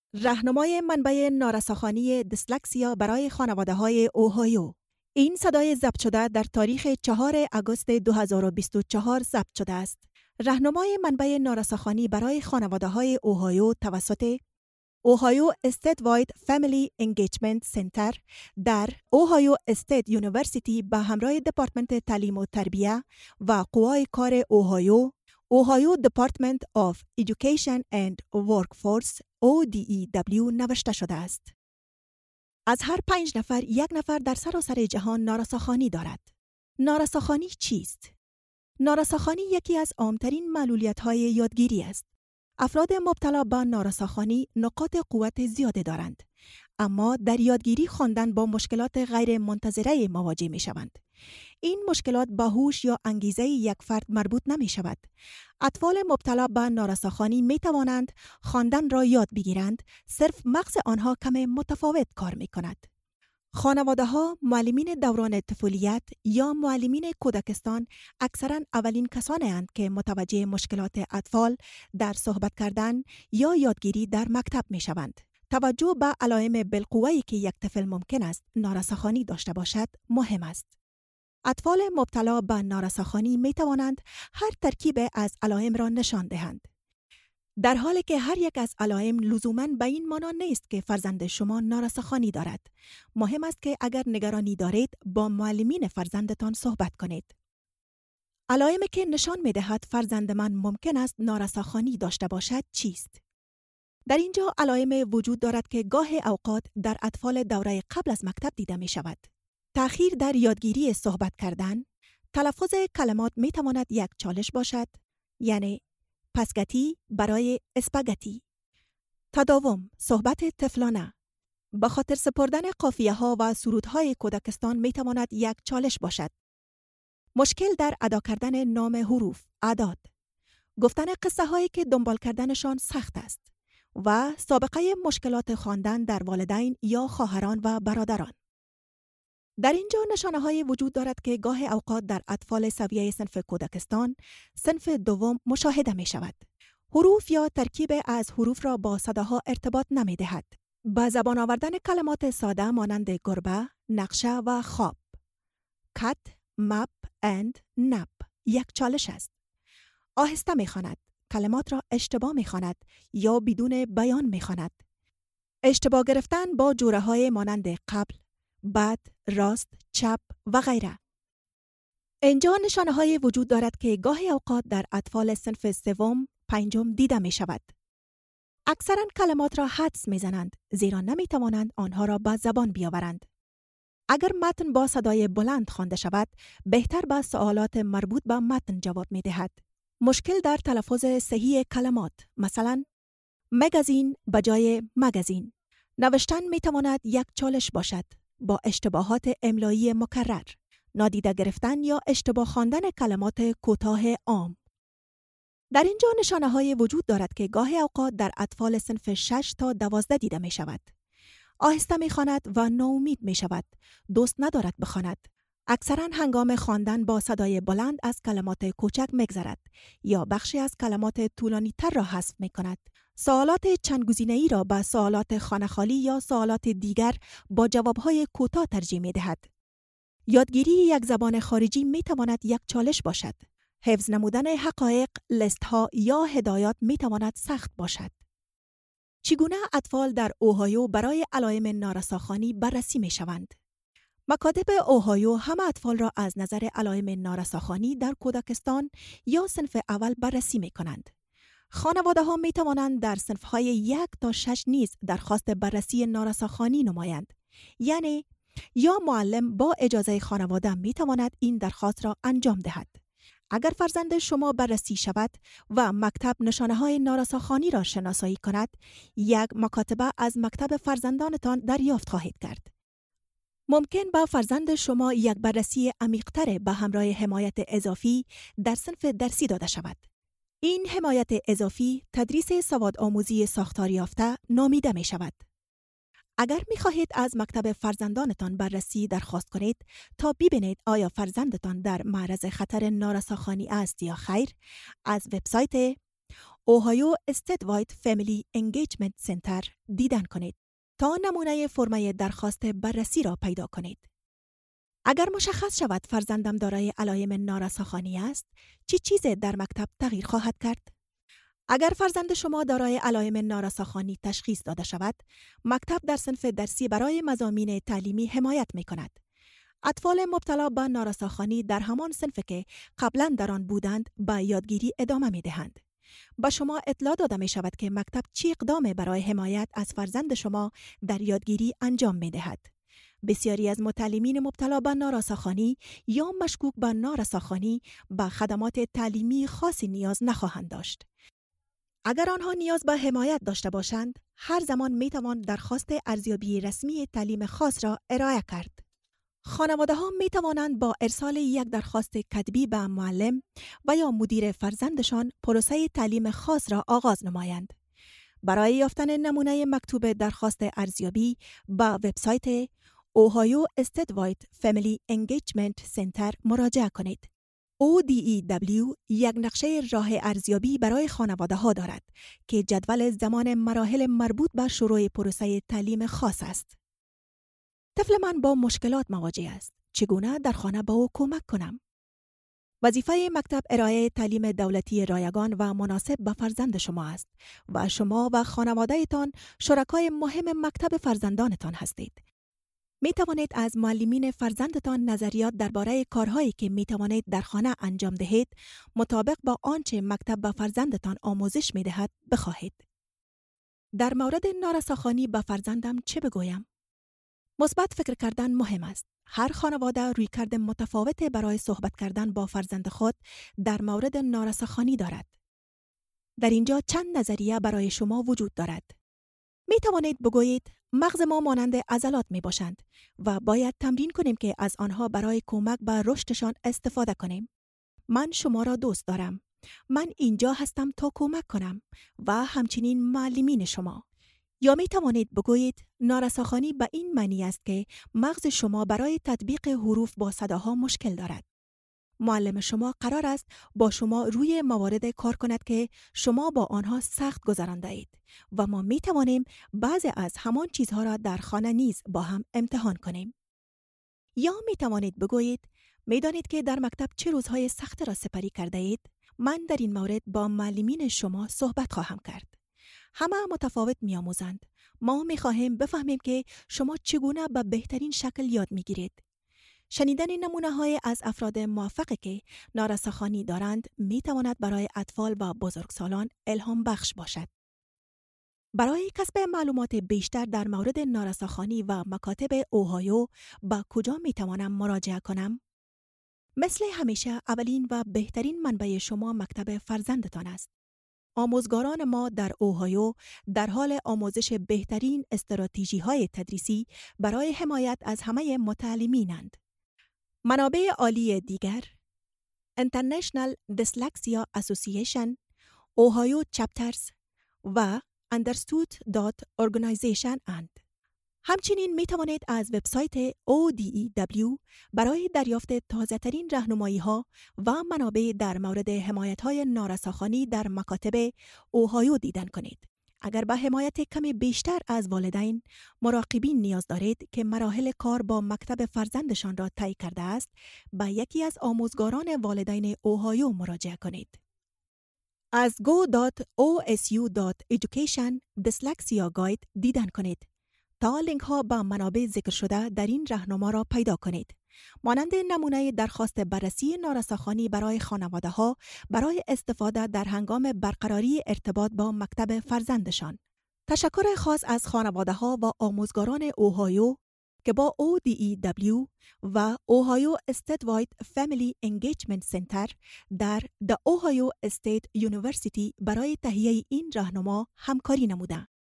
راهنمای منبع نارساخوانی دیسلکسیا برای خانواده‌های اوهایو. این صدای ضبط شده در تاریخ 4 آگوست 2024 ضبط شده است. راهنمای منبع نارساخوانی برای خانواده‌های اوهایو توسط اوهایو استیت واید فامیلی انگیجمنت سنتر در اوهایو استیت یونیورسیتی به همراه دپارتمنت تعلیم و تربیه و قوای کار اوهایو دپارتمنت آف ایژوکیشن اند ورکفورس ODEW نوشته شده است. از هر 5 نفر 1 نفر در سراسر جهان نارساخوانی دارد. نارساخوانی چیست؟ نارساخوانی یکی از عامترین معلولیت‌های یادگیری است. افراد مبتلا به نارساخوانی نقاط قوت زیاده دارند، اما در یادگیری خواندن با مشکلات غیر منتظره مواجه می شوند. این مشکلات به هوش یا انگیزه یک فرد مربوط نمی شود. اطفال مبتلا به نارساخوانی می توانند خواندن را یاد بگیرند، صرف مغز آنها کم متفاوت کار می کند. خانواده‌ها، معلمین دوران طفولیت یا معلمین کودکستان اکثراً اولین کسانی اند که متوجه مشکلات اطفال در صحبت کردن یا یادگیری در مکتب می شوند. توجه به علائم بالقوه‌ای که یک طفل ممکن است نارساخوانی داشته باشد مهم است. اطفال مبتلا به نارساخوانی می توانند هر ترکیب از علائم را نشان دهند، در حالی که هر یک از علائم لزوماً به این معنا نیست که فرزند شما نارساخوانی دارد. مهم است که اگر نگرانی دارید با معلمین فرزندتان صحبت کنید. علائمی که نشان می دهد فرزند من ممکن است نارساخوانی داشته باشد چیست؟ در اینجا علائم وجود دارد که گاه اوقات در اطفال دوره قبل از مکتب دیده می شود. تأخیر در یادگیری صحبت کردن، تلفظ کلمات می تواند یک چالش باشد، یعنی پسگتی برای اسپاگتی. تداوم، صحبت طفلانه. به خاطر سپردن قافیه ها و سرودهای کودکستان می تواند یک چالش باشد. مشکل در ادا کردن نام حروف، اعداد. گفتن قصه هایی که دنبال کردنشان سخت است و سابقه مشکلات خواندن در والدین یا خواهران و برادران. در اینجا نشانه های وجود دارد که گاه اوقات در اطفال سویه صنف کودکستان، صنف دوم مشاهده می شود. حروف یا ترکیب از حروف را با صداها ارتباط نمی دهد. با زبان آوردن کلمات ساده مانند گربه، نقشه و خواب. کت، مپ اند نپ یک چالش است. آهسته می خواند. کلمات را اشتباه می خواند یا بدون بیان می خواند. اشتباه گرفتن با جوره های مانند قبل، بعد، راست، چپ و غیره. اینجا نشانه های وجود دارد که گاهی اوقات در اطفال صنف سوم، پنجم دیده می شود. اکثرا کلمات را حدس می زنند زیرا نمی توانند آنها را به زبان بیاورند. اگر متن با صدای بلند خوانده شود، بهتر به سوالات مربوط به متن جواب می دهد. مشکل در تلفظ صحیح کلمات، مثلا مگزین بجای مگزین. نوشتن می تواند یک چالش باشد با اشتباهات املایی مکرر، نادیده گرفتن یا اشتباه خواندن کلمات کوتاه عام. در اینجا نشانه های وجود دارد که گاه اوقات در اطفال صنف 6 تا 12 دیده می شود. آهسته می خواند و ناامید می شود. دوست ندارد بخواند. اکثرا هنگام خواندن با صدای بلند از کلمات کوچک می‌گذرد یا بخشی از کلمات طولانی تر را حذف می کند. سوالات چند گزینه‌ای را به سوالات خانه خالی یا سوالات دیگر با جوابهای کوتاه ترجیح می دهد. یادگیری یک زبان خارجی می تواند یک چالش باشد. حفظ نمودن حقایق، لیست‌ها یا هدایات می تواند سخت باشد. چگونه اطفال در اوهایو برای علائم نارساخوانی بررسی می شوند؟ مکاتب اوهایو همه اطفال را از نظر علائم نارساخوانی در کودکستان یا صنف اول بررسی می کنند. خانواده ها می توانند در صنف های 1 تا 6 نیز درخواست بررسی نارساخوانی نمایند. یعنی یا معلم با اجازه خانواده می تواند این درخواست را انجام دهد. اگر فرزند شما بررسی شود و مکتب نشانه های نارساخوانی را شناسایی کند، یک مکاتبه از مکتب فرزندانتان دریافت خواهید کرد. ممکن با فرزند شما یک بررسی عمیق‌تر به همراه حمایت اضافی در صنف درسی داده شود. این حمایت اضافی تدریس سواد آموزی ساختار یافته نامیده می شود. اگر می خواهید از مکتب فرزندانتان بررسی درخواست کنید تا ببینید آیا فرزندتان در معرض خطر نارساخوانی است یا خیر، از وبسایت اوهایو استدوایت فامیلی انگیجمنت سنتر دیدن کنید تا نمونه فرم درخواست بررسی را پیدا کنید. اگر مشخص شود فرزندم دارای علائم نارساخوانی است، چه چیزی در مکتب تغییر خواهد کرد؟ اگر فرزند شما دارای علائم نارساخوانی تشخیص داده شود، مکتب در صنف درسی برای مضامین تعلیمی حمایت می کند. اطفال مبتلا به نارساخوانی در همان صنفی که قبلا در آن بودند به یادگیری ادامه می دهند. به شما اطلاع داده می شود که مکتب چه اقدامی برای حمایت از فرزند شما در یادگیری انجام می دهد. بسیاری از متعلمین مبتلا به نارساخوانی یا مشکوک به نارساخوانی به خدمات تعلیمی خاصی نیاز نخواهند داشت. اگر آنها نیاز به حمایت داشته باشند، هر زمان می توان درخواست ارزیابی رسمی تعلیم خاص را ارائه کرد. خانواده ها می توانند با ارسال یک درخواست کتبی به معلم و یا مدیر فرزندشان پروسه تعلیم خاص را آغاز نمایند. برای یافتن نمونه مکتوب درخواست ارزیابی به وبسایت اوهایو استدوایت فامیلی انگیجمنت سنتر مراجعه کنید. ODEW یک نقشه راه ارزیابی برای خانواده ها دارد که جدول زمان مراحل مربوط به شروع پروسه تعلیم خاص است. طفل من با مشکلات مواجه است. چگونه در خانه به او کمک کنم؟ وظیفه مکتب ارائه تعلیم دولتی رایگان و مناسب به فرزند شما است و شما و خانواده‌تان شرکای مهم مکتب فرزندانتان هستید. می توانید از معلمین فرزندتان نظریات درباره کارهایی که می توانید در خانه انجام دهید مطابق با آنچه مکتب به فرزندتان آموزش می دهد بخواهید. در مورد نارساخوانی به فرزندم چه بگویم؟ مثبت فکر کردن مهم است. هر خانواده رویکرد متفاوت برای صحبت کردن با فرزند خود در مورد نارساخوانی دارد. در اینجا چند نظریه برای شما وجود دارد. می توانید بگویید مغز ما مانند عضلات می باشند و باید تمرین کنیم که از آنها برای کمک به رشدشان استفاده کنیم. من شما را دوست دارم. من اینجا هستم تا کمک کنم و همچنین معلمین شما. یا می توانید بگویید نارساخوانی به این معنی است که مغز شما برای تطبیق حروف با صداها مشکل دارد. معلم شما قرار است با شما روی موارد کار کند که شما با آنها سخت گذرانده اید و ما می توانیم بعضی از همان چیزها را در خانه نیز با هم امتحان کنیم. یا می توانید بگویید می دانید که در مکتب چه روزهای سخت را سپری کرده اید؟ من در این مورد با معلمین شما صحبت خواهم کرد. همه متفاوت می آموزند. ما می خواهیم بفهمیم که شما چگونه به بهترین شکل یاد می گیرید. شنیدن نمونه‌های از افراد موفقی که نارساخوانی دارند می تواند برای اطفال و بزرگسالان الهام بخش باشد. برای کسب معلومات بیشتر در مورد نارساخوانی و مکاتب اوهایو به کجا می توانم مراجعه کنم؟ مثل همیشه اولین و بهترین منبع شما مکتب فرزندتان است. آموزگاران ما در اوهایو در حال آموزش بهترین استراتژی‌های تدریسی برای حمایت از همه متعلمینند. منابع عالی دیگر International Dyslexia Association، Ohio Chapters و Understood.Organization اند. همچنین می توانید از وبسایت ODEW برای دریافت تازه‌ترین راهنمایی‌ها و منابع در مورد حمایت‌های نارساخوانی در مکاتب اوهایو دیدن کنید. اگر به حمایت کمی بیشتر از والدین مراقبین نیاز دارید که مراحل کار با مکتب فرزندشان را طی کرده است، به یکی از آموزگاران والدین اوهایو مراجعه کنید. از go.osu.education dyslexia guide دیدن کنید تا لینک ها به منابع ذکر شده در این راهنما را پیدا کنید. مانند نمونه درخواست بررسی نارساخوانی برای خانواده ها برای استفاده در هنگام برقراری ارتباط با مکتب فرزندشان. تشکر خاص از خانواده ها و آموزگاران اوهایو که با ODEW و اوهایو استدوایت فامیلی انگیجمنت سنتر در The Ohio State University برای تهیه این راهنما همکاری نموده.